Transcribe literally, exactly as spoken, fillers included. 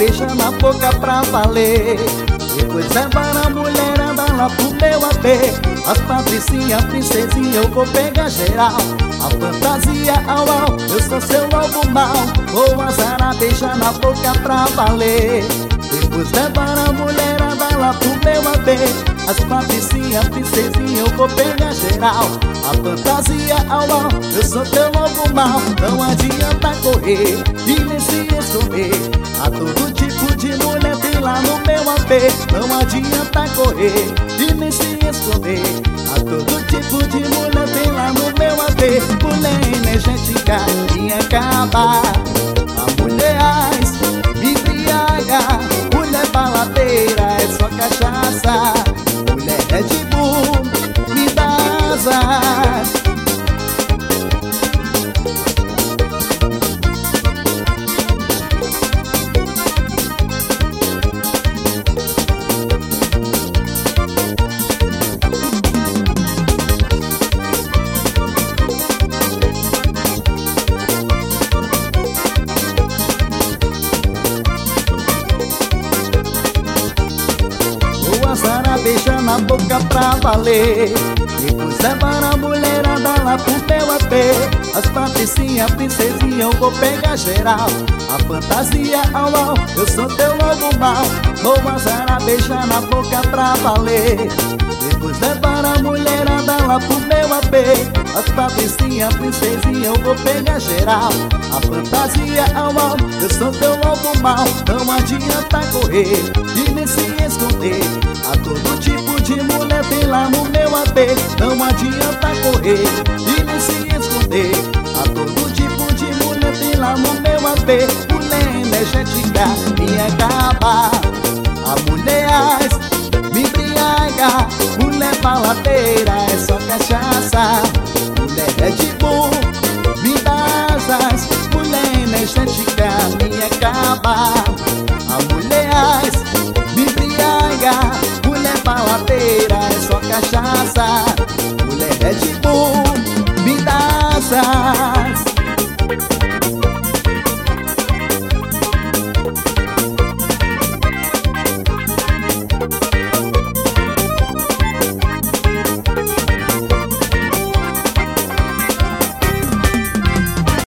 beijando a boca pra valer. Depois levaram a mulherada lá pro meu A B. As patricinhas, princesinha, eu vou pegar geral. A fantasia, au au, eu sou seu lobo mau. Vou azarar, beijar na boca pra valer. Depois levaram a mulherada lá pro meu A B. As patricinhas, princesinha, eu vou pegar geral. A fantasia, au au, eu sou teu lobo mau. Não adianta correr e nem se esconder. A todo tipo de mulher tem lá no meu A B. Não adianta correr e nem se esconder. A todo tipo de mulher tem lá no meu A B. Mulher energética me acaba. A mulheres me embriaga. Mulher baladeira é só cachaça. Mulher Red Bull me dá asas. Beijando a boca pra valer. Depois levaram a mulherada lá pro meu A B. As patricinhas, princesinha, eu vou pegar geral. A fantasia, au au, eu sou teu lobo mau. Vou azarar, beijar na boca pra valer. Depois levaram a mulherada lá pro meu A B. As patricinhas, princesinha, eu vou pegar geral. A fantasia, au au, eu sou teu lobo mau. Não adianta correr e nem se esconder. A todo tipo de mulher tem lá no meu A B. Não adianta correr e nem se esconder. A todo tipo de mulher tem lá no meu A B. Mulher energética me acaba. A mulheres me embriaga. Mulher baladeira é só cachaça. Mulher Red Bull me dá asas. Mulher energética me acaba. A mulheres me embriaga. Mulher baladeira é só cachaça. Mulher Red Bull me dá asas.